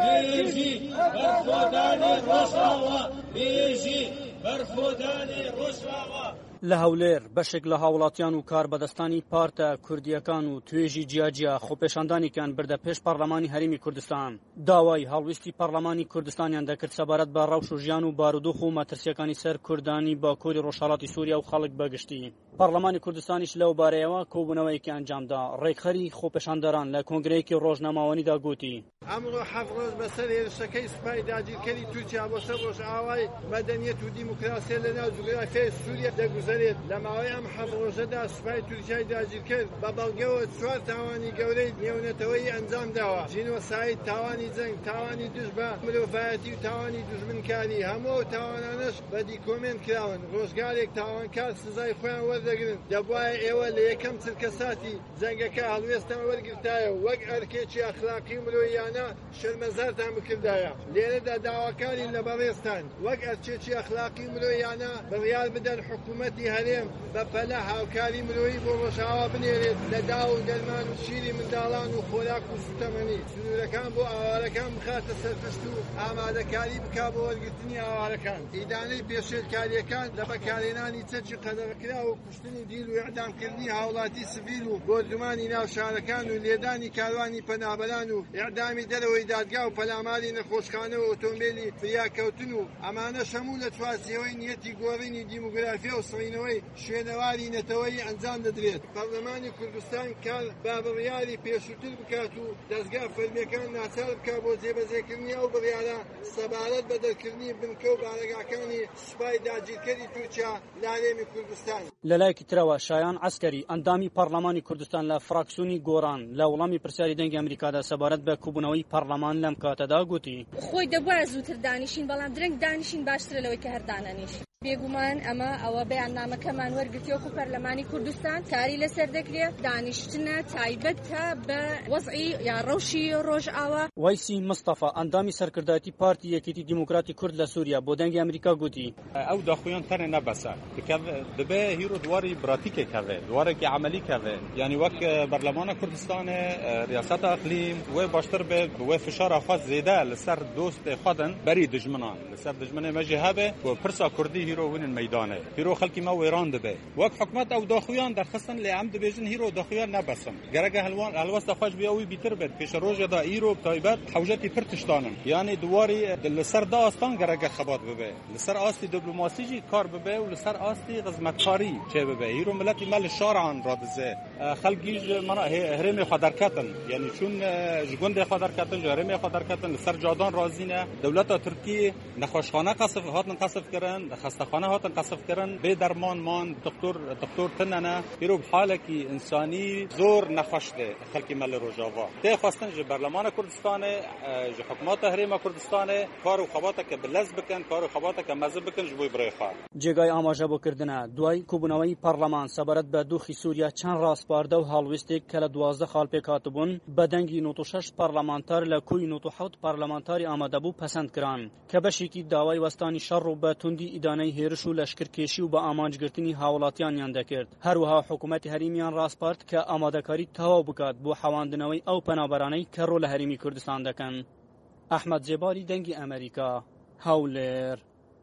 بيجي برخوداني روشاوا بيجي برخوداني روشاوا لە هەولێر بەشێک لە هاوڵاتیان و کاربەدەستانی پارتە کوردیەکان و توێژی جیاجیا خۆپێشاندانێکیان بردە پێش پەرلەمانی هەرێمی کوردستان. داوای هەڵویستی پەرلەمانی کوردستانیان دەکرد سەبارەت بە ڕەوش و ژیان و بارودۆخ و مەترسیەکانی سەر کوردانی باکووری ڕۆژهەڵاتی سووریا و خەڵک بەگشتی. پەرلەمانی کوردستانیش لەو بارەیەوە کۆبوونەوەیەکی ئەنجامدا. ڕێکخەری خۆپێشاندەران لە کۆنگرەیەکی ڕۆژنامەوەنیدا گوتی: ئەمڕۆ حەڤ ڕۆژ بەسەر هێرشەکەی سوپای داگیرکەری تورکیا بۆ سەر ڕۆژئاوای مەدەنیەت و دیموکراسی لەناو جوگرافیای سووریا دەگوزارێت. لە ماوەی ئەم حەڤ ڕۆژەدا سوپای تورکیای داگیرکرد بە بەڵگەوە 4 تاوانی گەورەی نێونەتەوەی ئەنجام داوە: ژینۆساید، تاوانی جەنگ، تاوانی دژ بە مرۆڤایەتی و تاوانی دوژمنکاری. هەموو تاوانانش بەدی کۆمێنت کراون. ڕۆژگارێک تاوانکار سزای خۆیان وەردەگرن. دەبوایە ئێوە لە یەکەم چرکەساتی جەنگەکە هەڵوێستان وەرگرتایە وەک ئەرکێکی ئەخلاقی مرۆیانە شەرمەزارتان بکردایە. لێرەدا داواکاری لە بەڕێستان وەک ئەرکێکی ئەخلاقی مرۆیانە بڕیار بدەن حکوومەتی هەرێم بە پەلە هاوکاری مرۆیی بۆ ڕۆژئاوا بنێرێت لە داو و دەرمان و شیری منداڵان و خۆراک و سوتەمەنی. سنوورەکان بۆ ئاوارەکان بخاتە سەرپشت و ئامادەکاری بکا بۆ وەرگرتنی ئاوارەکان. ئیدانەی پێشێلکاریەکان لە بەکارهێنانی چەکی قەدەغەکرا و کوشتنی دیل و ئیعدامکردنی هاوڵاتی سڤیل و بۆزومانی ناو شارەکان و لێدانی کاروانی پەنابەران و ئیعدامی دەرەوەی دادگا و پەلاماری نەخۆشخانە و ئۆتۆمبیلی فریاکەوتن و ئەمانە شەموو لە چوارچێوەی نیەتی گۆڕینی دیموگرافیا و سڕینەوەی شوێنەواری نەتەوەی ئەنجام دەدرێت. پەرلەمانی کوردستان کار با بڕیاری پێشووتر بکات و دەستگا فەرمیەکان ناچار بکات بۆ جێبەجێکردنی ئەو بڕیارە سەبارەت بە دەرکردنی بنکە و بارەگاکانی سوپای داگیرکەری تورکیا لە هەرێمی کوردستان. لەلایەکی ترەوە شایان عەسکەری ئەندامی پەرلەمانی کوردستان لە فراکسیۆنی گۆڕان لە وەڵامی پرسیاری دەنگی ئەمریکادا سەبارەت بە کوبوونەوەی پەرلەمان لەم کاتەدا گوتی: خۆی دەبوایە زووتر دانیشین، بەڵام درەنگ دانیشین باشترە لەوەی کە هەردانەنیش. بێگومان ئەوە بەیاننامەکەمان وەرگرتیوەکو پەرلەمانی کوردستان کاری لەسەر دەکرێت دانیشتنە تایبەتە بە وەزعی یا ڕەوشی ڕۆژئاوا. وایسی مستەفا ئەندامی سەرکردایەتی پارتی یەکێتی دیموکراتی کورد لە سووریا بۆ دەنگی ئەمریکا گوتی: ئەو داخویان تەنێ نەبەسە دەبێ هیرۆ دواری براتیکێکەوێ دوارێکی عملیکەوێ یعنی وەک بەرلەمانە کوردستانێ ریاسەتە ئەقلیم وێ باشتر بێ وێ فشارە خوا زێدە لەسەر دۆستێ خودن بەری دژمنان لەسەر دژمنێ مەژی هەبێ بۆ پرسا کوردی هیرۆ ونن مەدانێ هیرۆ خەڵکی ما وێران دەبێ وەک حکومەت ئەو داخویان دەرخستن لێ ئەم دەبێژن هیرۆ داخویان نەبەسن گەرەگە هەلوەستە خۆش بیاوی بیتر بێت پێش ڕۆژێدا ئیرۆ تایبەت حوجەتی پرتشتانن یعنی دواری لەسەر داستان گەرەگە خەبات ببێ لەسەر ئاستی دیپلۆماسیجی کار ببێ و لەسەر ئاستی خزمەتکاری چێ ببێ هیرۆ ملەتی مەل شارعان ڕادزێ خەڵکیش مەنا هەرێمی خوا دەرکەتن یعنی چون ژگوندێ خوا دەرکەتن هەرێمی خوا دەرکەتن لەسەر جادان رازینە دەولەتە تورکی نەخۆشخانە قەسف هاتن قەسف کردن خەستەخانە هاتن قەسف کردن بێ دەرمان مان دکتۆر تنەنە هیرۆ حالێکی ئینسانی زۆر نەخۆشدێ خەڵکی مەل ڕۆژاوا تێ خواستن ji بەرلەمانە کوردستانê ji حکومەتە هەرێما کوردستانê کار و خەباتێکە بلەز بکەن کار و خەباتێکە مەزە بکەن ji بۆی برێخوار جێگای ئاماژەبووکردنە دوای کوبوونەوەی پەرلەمان سەبارەت بە دۆخی سووریا چەند ڕاستپاردە و هەڵویستێک کە لە 12 خاڵ پێکهاتبوون بە دەنگی 96 پەرلەمانتار لە کۆی 97 پەرلەمانتاری ئامادەبوو پەسەند کران کە بەشێکی داوای وەستانی شەڕ و بە توندی ئیدانەی هێرش و لەشکرکێشی و بە ئامانجگرتنی هاوڵاتیانیان دەکرد هەروەها حکوومەتی هەرێمیان ڕاستپارد کە ئامادەکاری تەواو بکات بۆ حەواندنەوەی ئەو پەنابەرانەی کە ڕۆ لە هەرێمی کوردستان دەکەن ئەحمەد جێباری دەنگی ئەمریکا هەولێر